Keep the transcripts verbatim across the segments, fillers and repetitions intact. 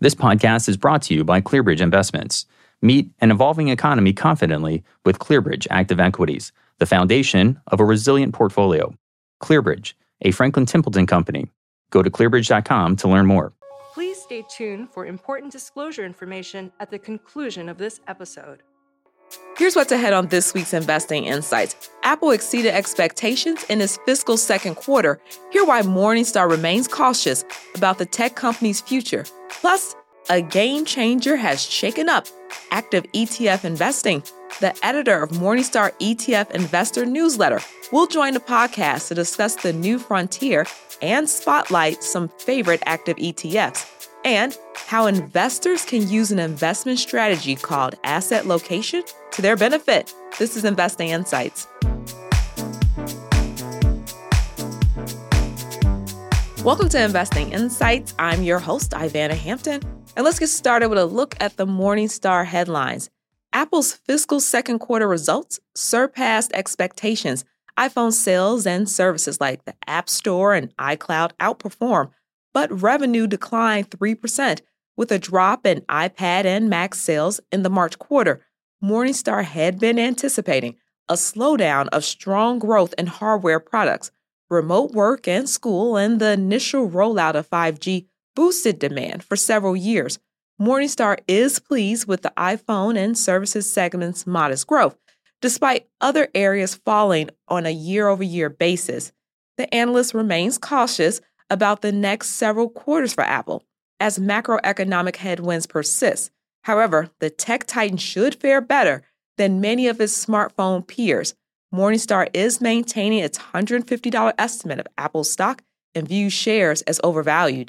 This podcast is brought to you by ClearBridge Investments. Meet an evolving economy confidently with ClearBridge Active Equities, the foundation of a resilient portfolio. ClearBridge, a Franklin Templeton company. Go to clearbridge dot com to learn more. Please stay tuned for important disclosure information at the conclusion of this episode. Here's what's ahead on this week's Investing Insights. Apple exceeded expectations in its fiscal second quarter. Hear why Morningstar remains cautious about the tech company's future. Plus, a game changer has shaken up active E T F investing. The editor of Morningstar E T F Investor Newsletter will join the podcast to discuss the new frontier and spotlight some favorite active E T Fs, and how investors can use an investment strategy called asset location to their benefit. This is Investing Insights. Welcome to Investing Insights. I'm your host, Ivana Hampton. And let's get started with a look at the Morningstar headlines. Apple's fiscal second quarter results surpassed expectations. iPhone sales and services like the App Store and iCloud outperformed, but revenue declined three percent, with a drop in iPad and Mac sales in the March quarter. Morningstar had been anticipating a slowdown of strong growth in hardware products. Remote work and school and the initial rollout of five G boosted demand for several years. Morningstar is pleased with the iPhone and services segment's modest growth, despite other areas falling on a year-over-year basis. The analyst remains cautious about the next several quarters for Apple as macroeconomic headwinds persist. However, the tech titan should fare better than many of its smartphone peers. Morningstar is maintaining its one hundred fifty dollars estimate of Apple stock and views shares as overvalued.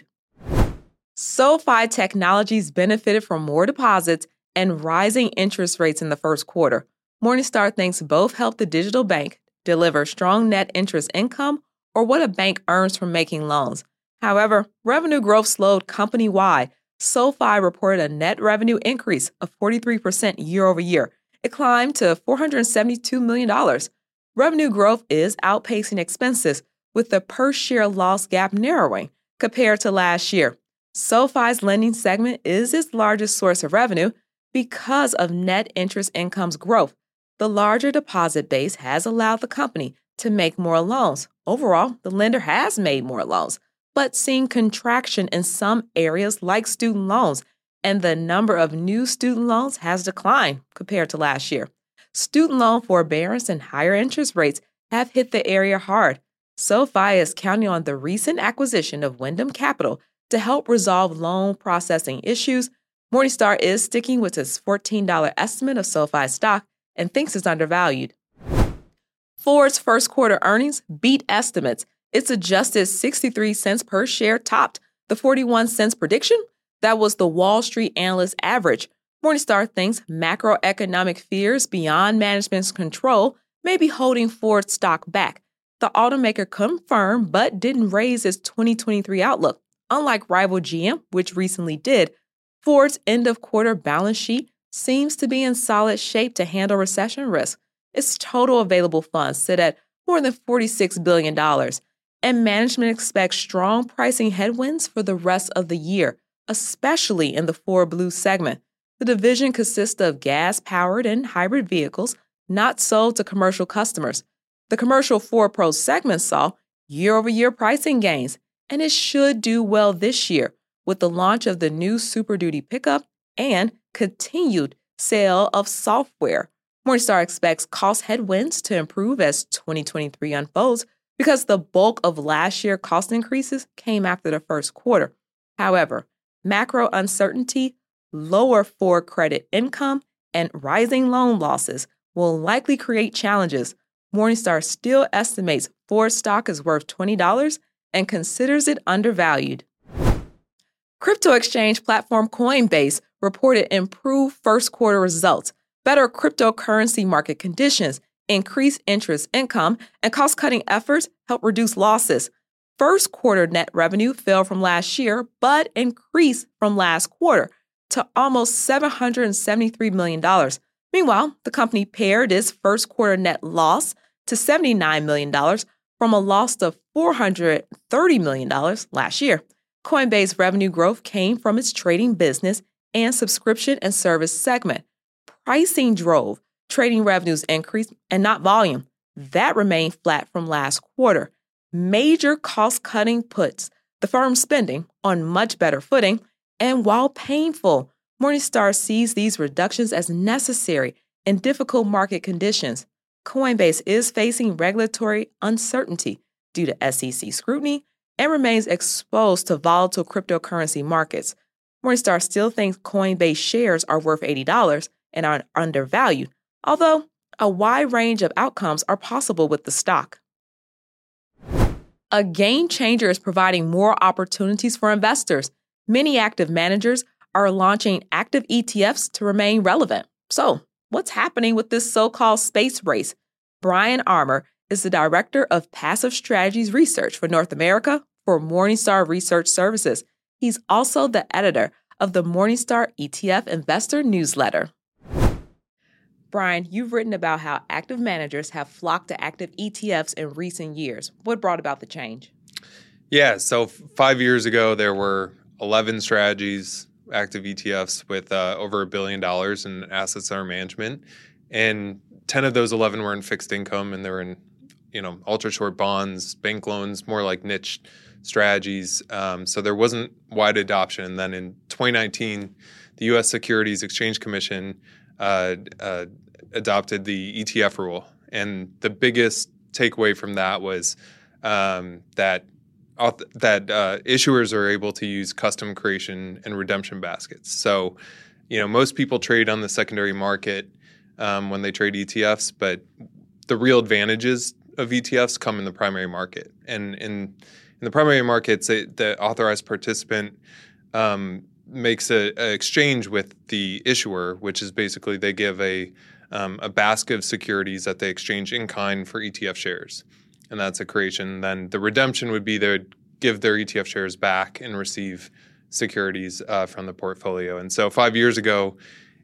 SoFi Technologies benefited from more deposits and rising interest rates in the first quarter. Morningstar thinks both helped the digital bank deliver strong net interest income, or what a bank earns from making loans. However, revenue growth slowed company-wide. SoFi reported a net revenue increase of forty-three percent year over year. It climbed to four hundred seventy-two million dollars. Revenue growth is outpacing expenses, with the per-share loss gap narrowing compared to last year. SoFi's lending segment is its largest source of revenue because of net interest income's growth. The larger deposit base has allowed the company to make more loans. Overall, the lender has made more loans, but seen contraction in some areas like student loans, and the number of new student loans has declined compared to last year. Student loan forbearance and higher interest rates have hit the area hard. SoFi is counting on the recent acquisition of Wyndham Capital to help resolve loan processing issues. Morningstar is sticking with its fourteen dollars estimate of SoFi stock and thinks it's undervalued. Ford's first quarter earnings beat estimates. Its adjusted sixty-three cents per share topped the forty-one cents prediction. That was the Wall Street analyst average. Morningstar thinks macroeconomic fears beyond management's control may be holding Ford stock back. The automaker confirmed but didn't raise its twenty twenty-three outlook. Unlike rival G M, which recently did, Ford's end-of-quarter balance sheet seems to be in solid shape to handle recession risk. Its total available funds sit at more than forty-six billion dollars, and management expects strong pricing headwinds for the rest of the year, especially in the Ford Blue segment. The division consists of gas-powered and hybrid vehicles not sold to commercial customers. The commercial Ford Pro segment saw year-over-year pricing gains, and it should do well this year with the launch of the new Super Duty pickup and continued sale of software. Morningstar expects cost headwinds to improve as twenty twenty-three unfolds because the bulk of last year's cost increases came after the first quarter. However, macro uncertainty, lower Ford credit income, and rising loan losses will likely create challenges. Morningstar still estimates Ford stock is worth twenty dollars and considers it undervalued. Crypto exchange platform Coinbase reported improved first quarter results. Better cryptocurrency market conditions, increased interest income, and cost-cutting efforts helped reduce losses. First quarter net revenue fell from last year, but increased from last quarter to almost seven hundred seventy-three million dollars. Meanwhile, the company pared its first quarter net loss to seventy-nine million dollars from a loss of four hundred thirty million dollars last year. Coinbase revenue growth came from its trading business and subscription and service segment. Pricing drove trading revenues increase and not volume. That remained flat from last quarter. Major cost-cutting puts the firm's spending on much better footing, and while painful, Morningstar sees these reductions as necessary in difficult market conditions. Coinbase is facing regulatory uncertainty due to S E C scrutiny and remains exposed to volatile cryptocurrency markets. Morningstar still thinks Coinbase shares are worth eighty dollars and are undervalued, although a wide range of outcomes are possible with the stock. A game changer is providing more opportunities for investors. Many active managers are launching active E T Fs to remain relevant. So, what's happening with this so-called space race? Brian Armour is the Director of Passive Strategies Research for North America for Morningstar Research Services. He's also the editor of the Morningstar E T F Investor Newsletter. Brian, you've written about how active managers have flocked to active E T Fs in recent years. What brought about the change? Yeah, so f- five years ago, there were eleven strategies, active E T Fs with uh, over a billion dollars in assets under management. And ten of those eleven were in fixed income, and they were in, you know, ultra short bonds, bank loans, more like niche strategies. Um, so there wasn't wide adoption. And then in twenty nineteen, the U S Securities Exchange Commission uh, uh, adopted the E T F rule. And the biggest takeaway from that was um, that that uh, issuers are able to use custom creation and redemption baskets. So, you know, most people trade on the secondary market um, when they trade E T Fs, but the real advantages of E T Fs come in the primary market. And in, in the primary markets, it, the authorized participant um, makes an exchange with the issuer, which is basically they give a um, a basket of securities that they exchange in kind for E T F shares. And that's a creation. Then the redemption would be they would give their E T F shares back and receive securities uh, from the portfolio. And so five years ago,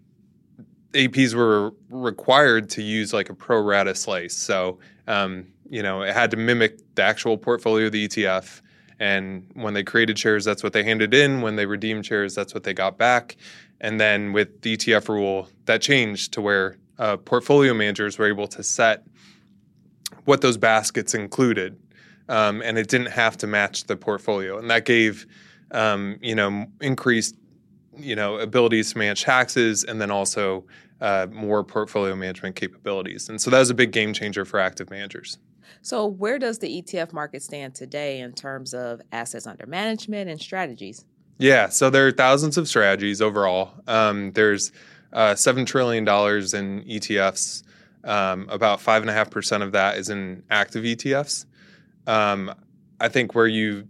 A Ps were required to use like a pro rata slice. So, um, you know, it had to mimic the actual portfolio of the E T F. And when they created shares, that's what they handed in. When they redeemed shares, that's what they got back. And then with the E T F rule, that changed to where uh, portfolio managers were able to set what those baskets included, um, and it didn't have to match the portfolio. And that gave, um, you know, increased, you know, abilities to manage taxes, and then also uh, more portfolio management capabilities. And so that was a big game changer for active managers. So where does the E T F market stand today in terms of assets under management and strategies? Yeah, so there are thousands of strategies overall. Um, there's uh, seven trillion dollars in E T Fs. Um, about five and a half percent of that is in active E T Fs. Um, I think where you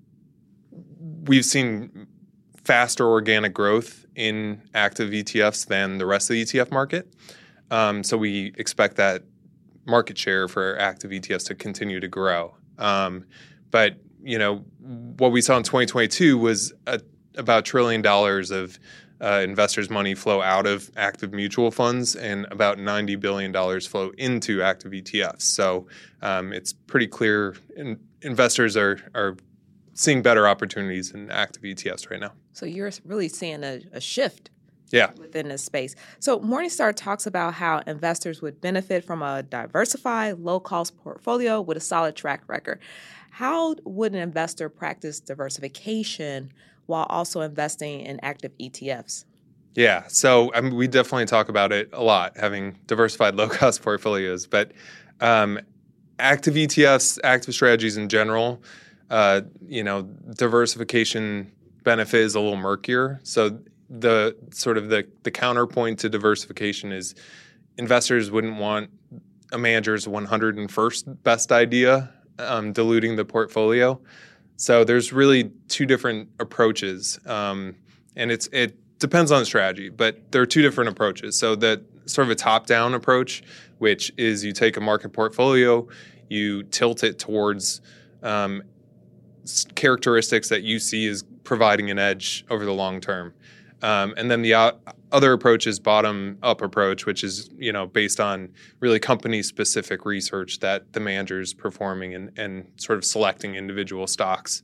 we've seen faster organic growth in active E T Fs than the rest of the E T F market. Um, so we expect that market share for active E T Fs to continue to grow. Um, but you know what we saw in twenty twenty-two was a, about a trillion dollars of Uh, investors' money flow out of active mutual funds, and about ninety billion dollars flow into active E T Fs. So um, it's pretty clear in, investors are are seeing better opportunities in active E T Fs right now. So you're really seeing a, a shift yeah. within this space. So Morningstar talks about how investors would benefit from a diversified, low-cost portfolio with a solid track record. How would an investor practice diversification while also investing in active E T Fs? Yeah, so I mean, we definitely talk about it a lot, having diversified low-cost portfolios. But um, active E T Fs, active strategies in general, uh, you know, diversification benefit is a little murkier. So the sort of the, the counterpoint to diversification is investors wouldn't want a manager's one hundred first best idea um, diluting the portfolio. So there's really two different approaches, um, and it's it depends on the strategy, but there are two different approaches. So the sort of a top-down approach, which is you take a market portfolio, you tilt it towards um, characteristics that you see as providing an edge over the long term. Um, and then the uh, other approach is bottom-up approach, which is you know based on really company-specific research that the manager's performing and, and sort of selecting individual stocks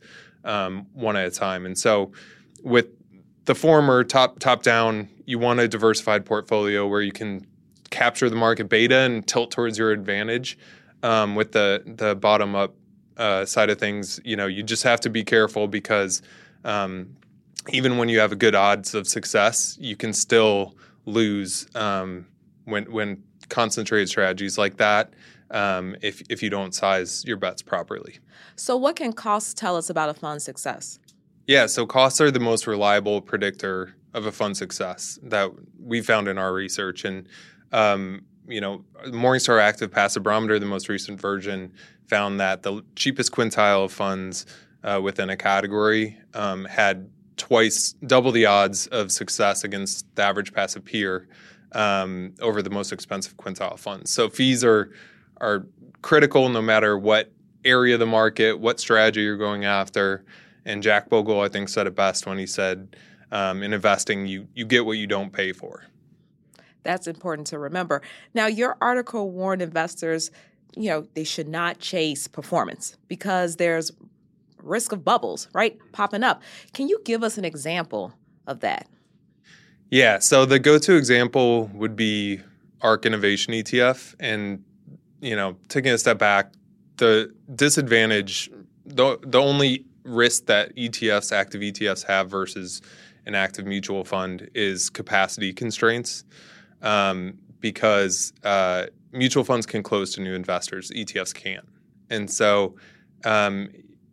um, one at a time. And so with the former top top down, you want a diversified portfolio where you can capture the market beta and tilt towards your advantage. Um, with the the bottom up uh, side of things, you know, you just have to be careful because um, even when you have a good odds of success, you can still lose um, when when concentrated strategies like that um, if if you don't size your bets properly. So what can costs tell us about a fund's success? Yeah, so costs are the most reliable predictor of a fund's success that we found in our research. And, um, you know, Morningstar Active Passive Barometer, the most recent version, found that the cheapest quintile of funds uh, within a category um, had twice, double the odds of success against the average passive peer um, over the most expensive quintile of funds. So fees are are critical no matter what area of the market, what strategy you're going after. And Jack Bogle, I think, said it best when he said, um, in investing, you you get what you don't pay for. That's important to remember. Now, your article warned investors, you know, they should not chase performance because there's risk of bubbles, right, popping up. Can you give us an example of that? Yeah, so the go-to example would be ARK Innovation E T F. And, you know, taking a step back, the disadvantage, the the only risk that E T Fs, active E T Fs have versus an active mutual fund is capacity constraints um, because uh, mutual funds can close to new investors, E T Fs can't. And so um,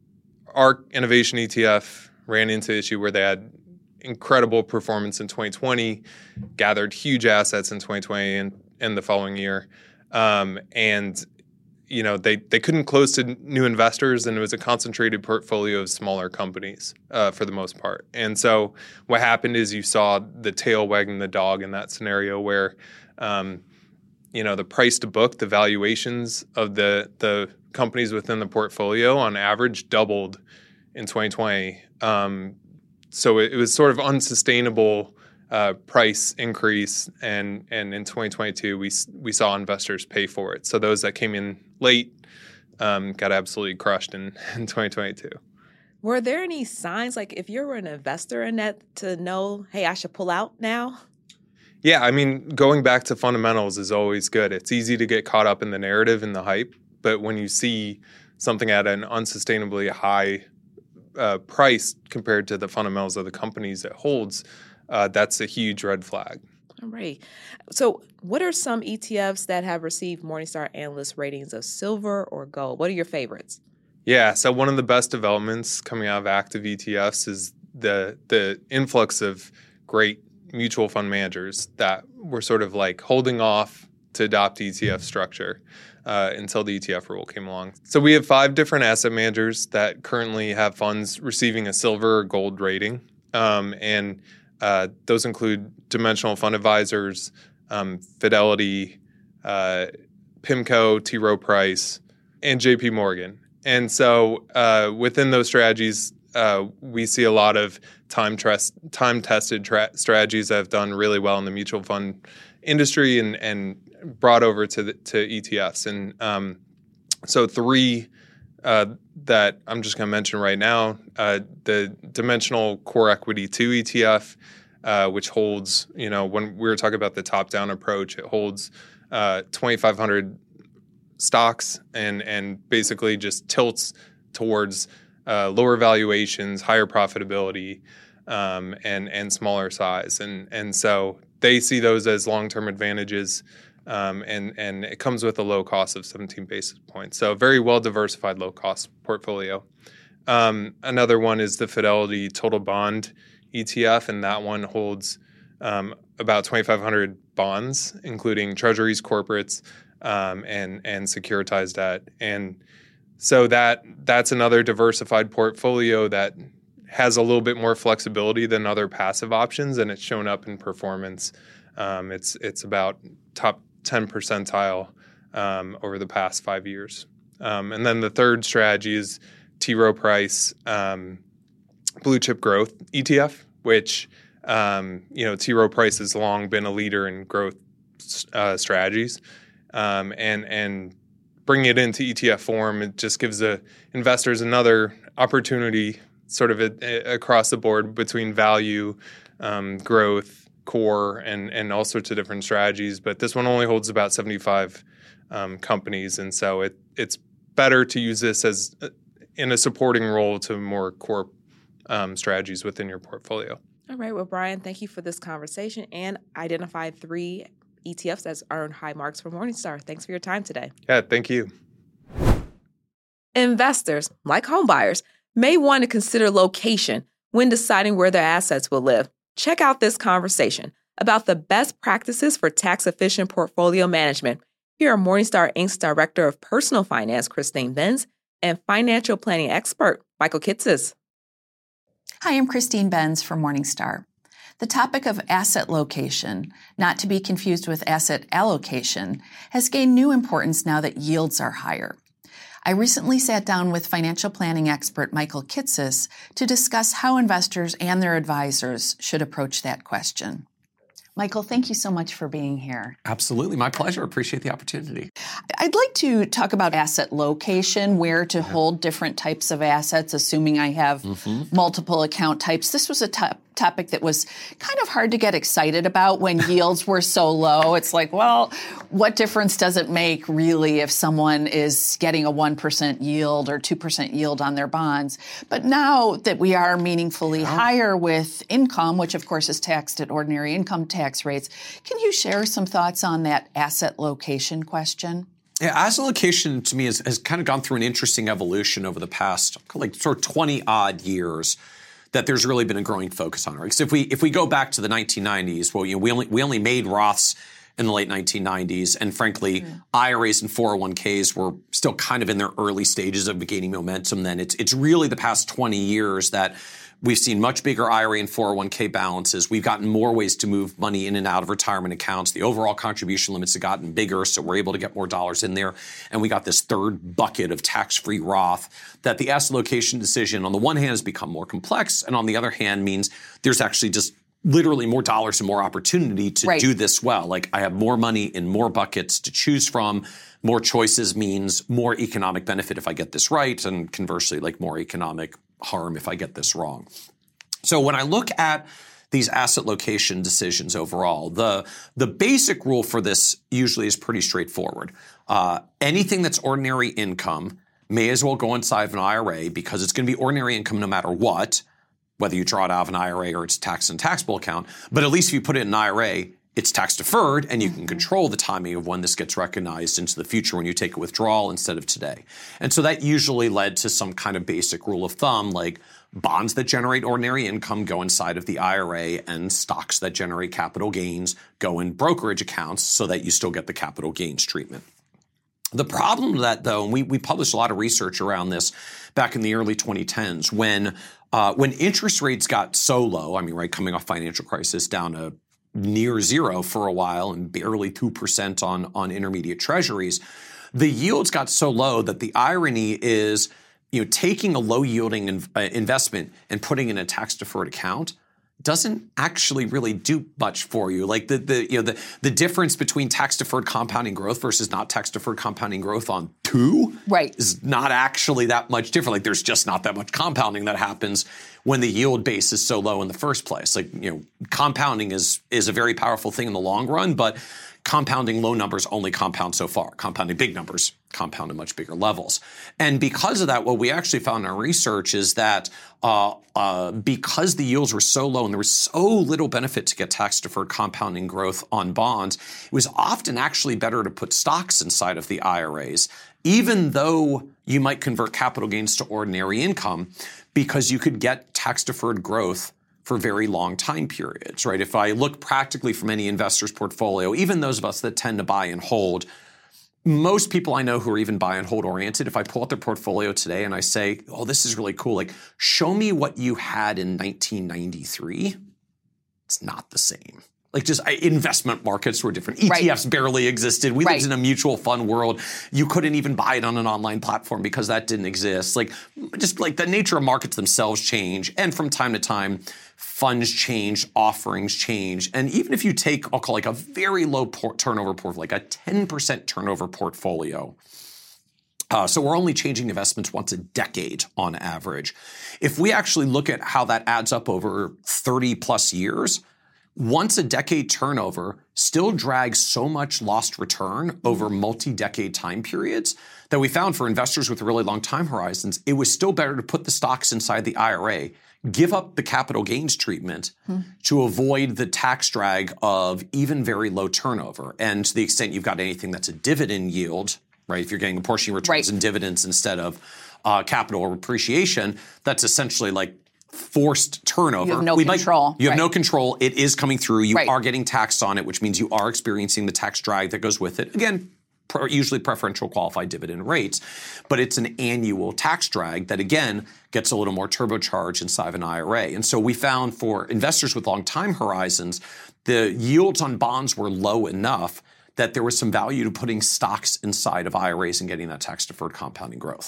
ARK Innovation E T F ran into an issue where they had incredible performance in twenty twenty, gathered huge assets in twenty twenty and, and the following year. Um, and you know, they, they couldn't close to new investors, and it was a concentrated portfolio of smaller companies uh, for the most part. And so what happened is you saw the tail wagging the dog in that scenario where, um, you know, the price to book, the valuations of the the companies within the portfolio on average doubled in twenty twenty. Um, so it, it was sort of unsustainable Uh, price increase, and and in twenty twenty-two we we saw investors pay for it. So those that came in late um, got absolutely crushed in, in twenty twenty-two. Were there any signs, like if you were an investor in that, to know, hey, I should pull out now? Yeah, I mean, going back to fundamentals is always good. It's easy to get caught up in the narrative and the hype, but when you see something at an unsustainably high uh, price compared to the fundamentals of the companies it holds, Uh, that's a huge red flag. All right. So what are some E T Fs that have received Morningstar analyst ratings of silver or gold? What are your favorites? Yeah, so one of the best developments coming out of active E T Fs is the the influx of great mutual fund managers that were sort of like holding off to adopt E T F structure uh, until the E T F rule came along. So we have five different asset managers that currently have funds receiving a silver or gold rating. Um, and Uh, those include Dimensional Fund Advisors, um, Fidelity, uh, PIMCO, T. Rowe Price, and J P Morgan. And so uh, within those strategies, uh, we see a lot of time trust, time-tested tra- strategies that have done really well in the mutual fund industry and, and brought over to the, to E T Fs. And um, so three uh, that I'm just going to mention right now, uh, the Dimensional Core Equity two E T F, uh, which holds, you know, when we were talking about the top-down approach, it holds uh, twenty-five hundred stocks and and basically just tilts towards uh, lower valuations, higher profitability, um, and and smaller size. And and so they see those as long-term advantages. Um, and, and it comes with a low cost of seventeen basis points. So a very well-diversified low-cost portfolio. Um, another one is the Fidelity Total Bond E T F, and that one holds um, about twenty-five hundred bonds, including treasuries, corporates, um, and, and securitized debt. And so that that's another diversified portfolio that has a little bit more flexibility than other passive options, and it's shown up in performance. Um, it's it's about top ten percentile um, over the past five years. Um, and then the third strategy is T. Rowe Price um, Blue Chip Growth E T F, which, um, you know, T. Rowe Price has long been a leader in growth uh, strategies. Um, and, and bringing it into E T F form, it just gives the investors another opportunity sort of a, a, across the board between value, um, growth, core, and and all sorts of different strategies. But this one only holds about seventy-five um, companies, and so it it's better to use this as uh, in a supporting role to more core um, strategies within your portfolio. All right. Well, Brian, thank you for this conversation and identified three E T Fs as earned high marks for Morningstar. Thanks for your time today. Yeah, thank you. Investors, like homebuyers, may want to consider location when deciding where their assets will live. Check out this conversation about the best practices for tax-efficient portfolio management. Here are Morningstar Incorporated's Director of Personal Finance, Christine Benz, and financial planning expert, Michael Kitces. Hi, I'm Christine Benz from Morningstar. The topic of asset location, not to be confused with asset allocation, has gained new importance now that yields are higher. I recently sat down with financial planning expert Michael Kitces to discuss how investors and their advisors should approach that question. Michael, thank you so much for being here. Absolutely. My pleasure. Appreciate the opportunity. I'd like to talk about asset location, where to yeah. hold different types of assets, assuming I have mm-hmm. multiple account types. This was a top topic that was kind of hard to get excited about when yields were so low. It's like, well, what difference does it make really if someone is getting a one percent yield or two percent yield on their bonds? But now that we are meaningfully yeah. higher with income, which of course is taxed at ordinary income tax rates, can you share some thoughts on that asset location question? Yeah, asset location to me has, has kind of gone through an interesting evolution over the past like sort of twenty odd years. That there's really been a growing focus on, right? Because if we if we go back to the nineteen nineties, well, you know, we only we only made Roths in the late nineteen nineties, and frankly, mm. I R As and four oh one k's were still kind of in their early stages of gaining momentum. Then it's it's really the past twenty years that we've seen much bigger I R A and four oh one k balances. We've gotten more ways to move money in and out of retirement accounts. The overall contribution limits have gotten bigger, so we're able to get more dollars in there. And we got this third bucket of tax-free Roth that the asset location decision, on the one hand, has become more complex, and on the other hand means there's actually just literally more dollars and more opportunity to right. do this well. Like I have more money in more buckets to choose from. More choices means more economic benefit if I get this right, and conversely, like more economic harm if I get this wrong. So when I look at these asset location decisions overall, the, the basic rule for this usually is pretty straightforward. Uh, anything that's ordinary income may as well go inside of an I R A because it's going to be ordinary income no matter what, whether you draw it out of an I R A or it's taxed in a taxable account. But at least if you put it in an I R A, it's tax deferred, and you can control the timing of when this gets recognized into the future when you take a withdrawal instead of today. And so that usually led to some kind of basic rule of thumb, like bonds that generate ordinary income go inside of the I R A, and stocks that generate capital gains go in brokerage accounts so that you still get the capital gains treatment. The problem with that, though, and we, we published a lot of research around this back in the early twenty tens, when uh, when interest rates got so low, I mean, right, coming off financial crisis down to near zero for a while and barely two percent on, on intermediate treasuries, the yields got so low that the irony is, you know, taking a low-yielding in, uh, investment and putting in a tax-deferred account doesn't actually really do much for you. Like the the you know the the difference between tax-deferred compounding growth versus not tax-deferred compounding growth on two right. is not actually that much different. Like there's just not that much compounding that happens when the yield base is so low in the first place. Like, you know, compounding is is a very powerful thing in the long run, but compounding low numbers only compound so far. Compounding big numbers compound at much bigger levels. And because of that, what we actually found in our research is that uh, uh, because the yields were so low and there was so little benefit to get tax-deferred compounding growth on bonds, it was often actually better to put stocks inside of the I R As, even though you might convert capital gains to ordinary income, because you could get tax-deferred growth for very long time periods, right? If I look practically from any investor's portfolio, even those of us that tend to buy and hold, most people I know who are even buy and hold oriented, if I pull out their portfolio today and I say, oh, this is really cool, like, show me what you had in nineteen ninety-three, it's not the same. Like just investment markets were different. E T Fs right. barely existed. We right. lived in a mutual fund world. You couldn't even buy it on an online platform because that didn't exist. Like just like the nature of markets themselves change. And from time to time, funds change, offerings change. And even if you take, I'll call like a very low por- turnover portfolio, like a ten percent turnover portfolio, Uh, so we're only changing investments once a decade on average. If we actually look at how that adds up over thirty plus years, once a decade turnover still drags so much lost return over multi-decade time periods that we found for investors with really long time horizons, it was still better to put the stocks inside the I R A, give up the capital gains treatment hmm. to avoid the tax drag of even very low turnover. And to the extent you've got anything that's a dividend yield, right, if you're getting a portion of returns right. and dividends instead of uh, capital or appreciation, that's essentially like forced turnover. You have no we control. Might, you have right. no control. It is coming through. You right. are getting taxed on it, which means you are experiencing the tax drag that goes with it. Again, pr- usually preferential qualified dividend rates, but it's an annual tax drag that, again, gets a little more turbocharged inside of an I R A. And so we found for investors with long time horizons, the yields on bonds were low enough that there was some value to putting stocks inside of I R As and getting that tax-deferred compounding growth.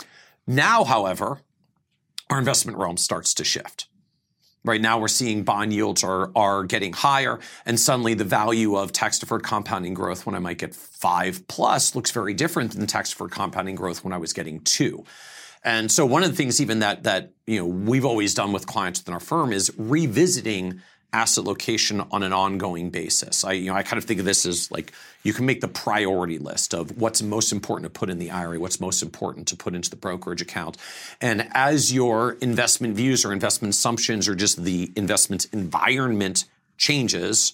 Now, however, our investment realm starts to shift. Right now, we're seeing bond yields are, are getting higher, and suddenly the value of tax-deferred compounding growth when I might get five plus looks very different than tax-deferred compounding growth when I was getting two. And so one of the things even that, that you know we've always done with clients within our firm is revisiting asset location on an ongoing basis. I, you know, I kind of think of this as like you can make the priority list of what's most important to put in the I R A, what's most important to put into the brokerage account. And as your investment views or investment assumptions or just the investment environment changes,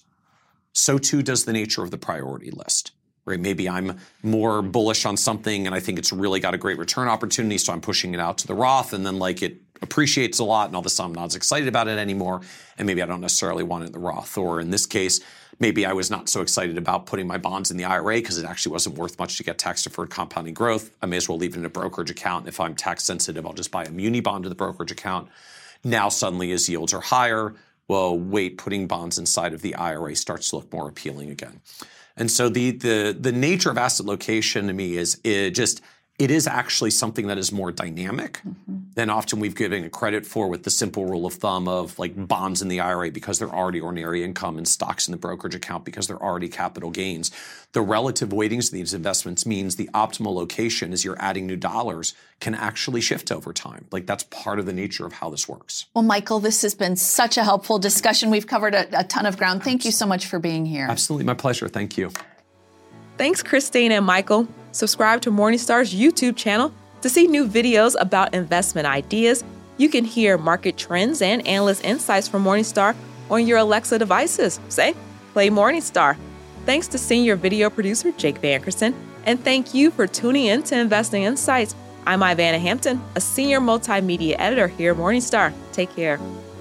so too does the nature of the priority list. Right? Maybe I'm more bullish on something and I think it's really got a great return opportunity, so I'm pushing it out to the Roth, and then like it appreciates a lot and all of a sudden I'm not as excited about it anymore, and maybe I don't necessarily want it in the Roth. Or in this case, maybe I was not so excited about putting my bonds in the I R A because it actually wasn't worth much to get tax-deferred compounding growth. I may as well leave it in a brokerage account. If I'm tax sensitive, I'll just buy a muni bond to the brokerage account. Now suddenly as yields are higher, well, wait, putting bonds inside of the I R A starts to look more appealing again. And so the the the nature of asset location to me is it just it is actually something that is more dynamic mm-hmm. than often we've given it credit for, with the simple rule of thumb of like bonds in the I R A because they're already ordinary income and stocks in the brokerage account because they're already capital gains. The relative weightings of these investments means the optimal location as you're adding new dollars can actually shift over time. Like that's part of the nature of how this works. Well, Michael, this has been such a helpful discussion. We've covered a, a ton of ground. Thank you so much for being here. Absolutely. My pleasure. Thank you. Thanks, Christine and Michael. Subscribe to Morningstar's YouTube channel to see new videos about investment ideas. You can hear market trends and analyst insights from Morningstar on your Alexa devices. Say, play Morningstar. Thanks to senior video producer Jake Vankerson, and thank you for tuning in to Investing Insights. I'm Ivana Hampton, a senior multimedia editor here at Morningstar. Take care.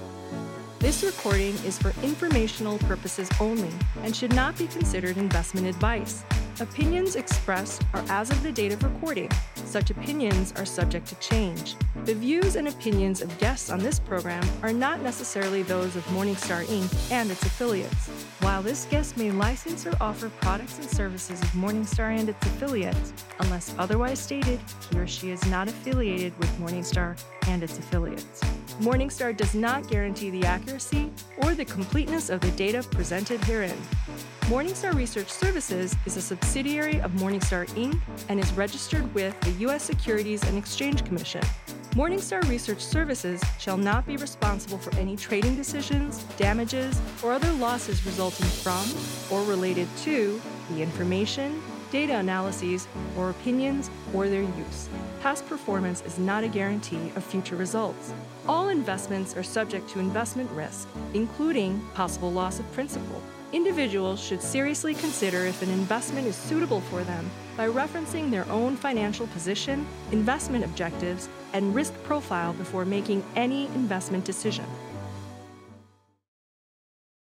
This recording is for informational purposes only and should not be considered investment advice. Opinions expressed are as of the date of recording. Such opinions are subject to change. The views and opinions of guests on this program are not necessarily those of Morningstar Incorporated and its affiliates. While this guest may license or offer products and services of Morningstar and its affiliates, unless otherwise stated, he or she is not affiliated with Morningstar and its affiliates. Morningstar does not guarantee the accuracy or the completeness of the data presented herein. Morningstar Research Services is a subsidiary of Morningstar Incorporated and is registered with the U S Securities and Exchange Commission. Morningstar Research Services shall not be responsible for any trading decisions, damages, or other losses resulting from or related to the information, data analyses, or opinions, or their use. Past performance is not a guarantee of future results. All investments are subject to investment risk, including possible loss of principal. Individuals should seriously consider if an investment is suitable for them by referencing their own financial position, investment objectives, and risk profile before making any investment decision.